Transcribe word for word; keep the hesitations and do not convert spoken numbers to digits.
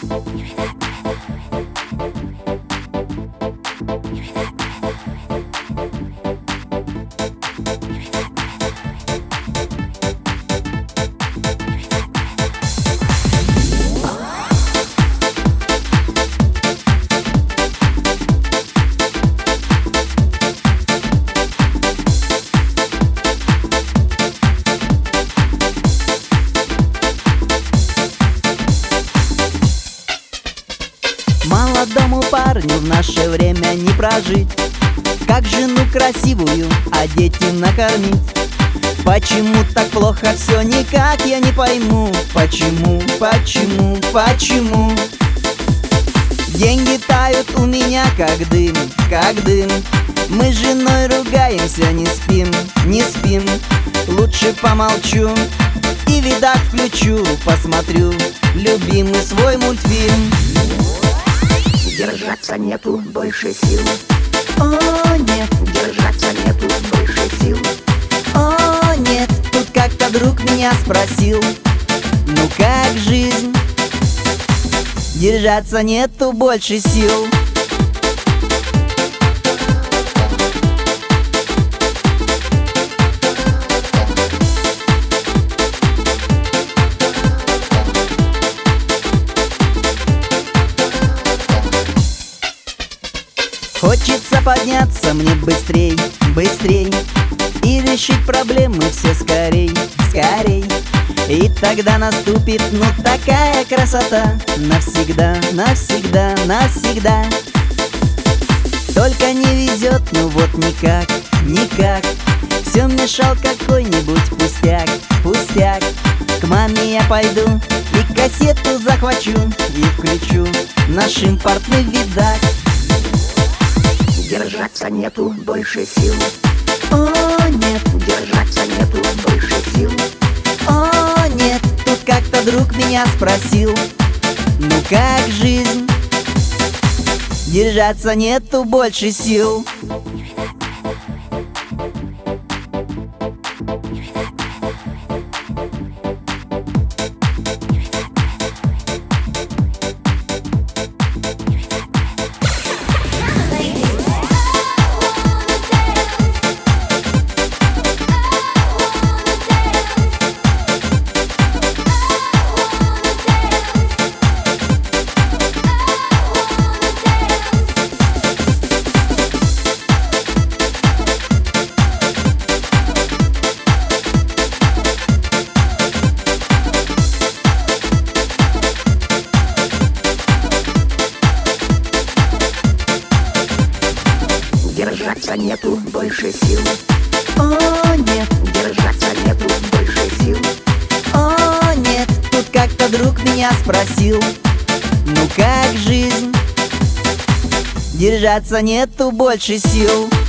Молодому парню в наше время не прожить, как жену красивую одеть и накормить. Почему так плохо все, никак я не пойму. Почему, почему, почему? Деньги тают у меня как дым, как дым. Мы с женой ругаемся, не спим, не спим. Лучше помолчу и видак включу, посмотрю любимый свой мультфильм. Держаться нету больше сил. О, нет, Держаться нету больше сил. о, нет. Тут как-то друг меня спросил: ну как жизнь? Держаться нету больше сил. Хочется подняться мне быстрей, быстрей и решить проблемы все скорей, скорей. И тогда наступит, ну, такая красота. Навсегда, навсегда, навсегда. Только не везет, ну вот никак, никак. Все мешал какой-нибудь пустяк, пустяк. К маме я пойду и кассету захвачу и включу наш импортный видак. Держаться нету больше сил. О, нет, Держаться нету больше сил. о, нет. Тут как-то друг меня спросил: ну как жизнь? Держаться нету больше сил. Держаться нету больше сил. О, нет, Держаться нету больше сил. о, нет. Тут как-то друг меня спросил: ну как жизнь? Держаться нету больше сил.